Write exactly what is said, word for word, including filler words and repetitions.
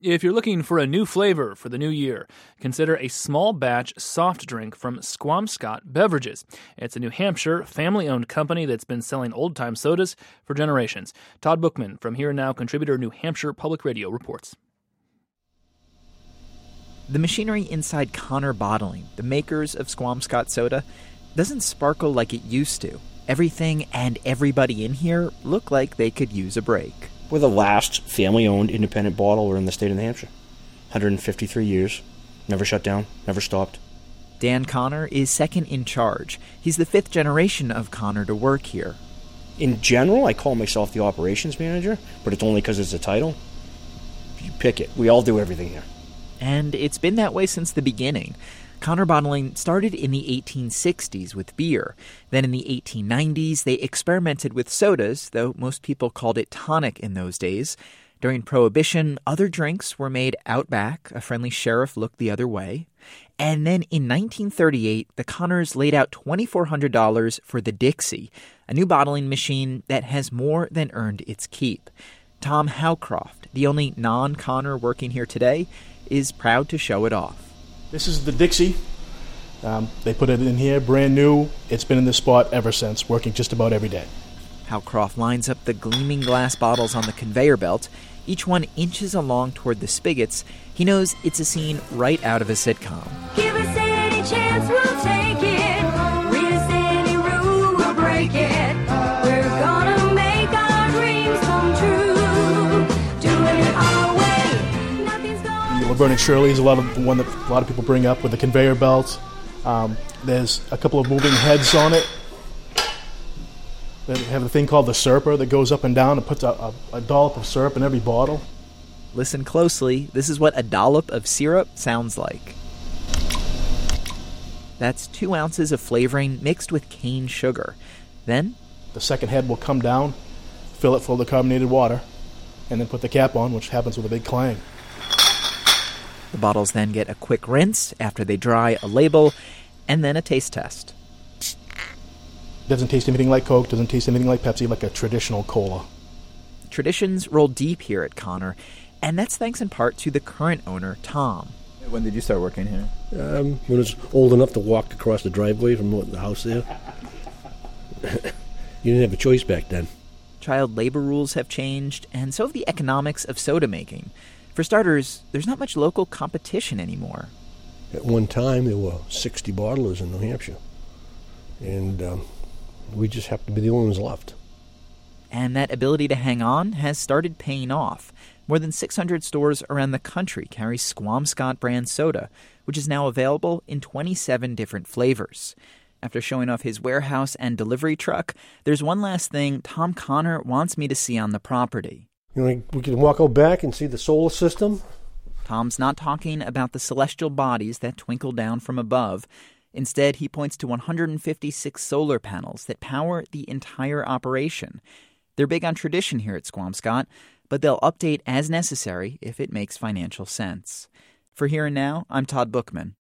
If you're looking for a new flavor for the new year, consider a small batch soft drink from Squamscott Beverages. It's a New Hampshire family-owned company that's been selling old-time sodas for generations. Todd Bookman from Here and Now contributor, New Hampshire Public Radio, reports. The machinery inside Connor Bottling, the makers of Squamscott soda, doesn't sparkle like it used to. Everything and everybody in here look like they could use a break. We're the last family-owned independent bottler in the state of New Hampshire. one hundred fifty-three years. Never shut down. Never stopped. Dan Connor is second in charge. He's the fifth generation of Connor to work here. In general, I call myself the operations manager, but it's only because it's a title. You pick it. We all do everything here. And it's been that way since the beginning. Connor Bottling started in the eighteen sixties with beer. Then in the eighteen nineties, they experimented with sodas, though most people called it tonic in those days. During Prohibition, other drinks were made out back. A friendly sheriff looked the other way. And then in nineteen thirty-eight, the Connors laid out two thousand four hundred dollars for the Dixie, a new bottling machine that has more than earned its keep. Tom Howcroft, the only non-Connor working here today, is proud to show it off. This is the Dixie. Um, they put it in here, brand new. It's been in this spot ever since, working just about every day. Howcroft lines up the gleaming glass bottles on the conveyor belt. Each one inches along toward the spigots. He knows it's a scene right out of a sitcom. Give us any chance, we'll take it. Read us any rule, we'll break it. We're gonna make our dreams come true. Doing it our way. Nothing's going Laverne and Shirley is a lot of the one that a lot of people bring up with the conveyor belt. Um, there's a couple of moving heads on it. They have a thing called the Serper that goes up and down and puts a, a, a dollop of syrup in every bottle. Listen closely. This is what a dollop of syrup sounds like. That's two ounces of flavoring mixed with cane sugar. Then the second head will come down, fill it full of carbonated water, and then put the cap on, which happens with a big clang. The bottles then get a quick rinse after they dry, a label, and then a taste test. Doesn't taste anything like Coke, doesn't taste anything like Pepsi, like a traditional cola. Traditions roll deep here at Connor, and that's thanks in part to the current owner, Tom. When did you start working here? Um, when I was old enough to walk across the driveway from the house there. You didn't have a choice back then. Child labor rules have changed, and so have the economics of soda making. For starters, there's not much local competition anymore. At one time, there were sixty bottlers in New Hampshire, and um, we just happen to be the only ones left. And that ability to hang on has started paying off. More than six hundred stores around the country carry Squamscott brand soda, which is now available in twenty-seven different flavors. After showing off his warehouse and delivery truck, there's one last thing Tom Connor wants me to see on the property. You know, we can walk out back and see the solar system. Tom's not talking about the celestial bodies that twinkle down from above. Instead, he points to one hundred fifty-six solar panels that power the entire operation. They're big on tradition here at Squamscott, but they'll update as necessary if it makes financial sense. For Here and Now, I'm Todd Bookman.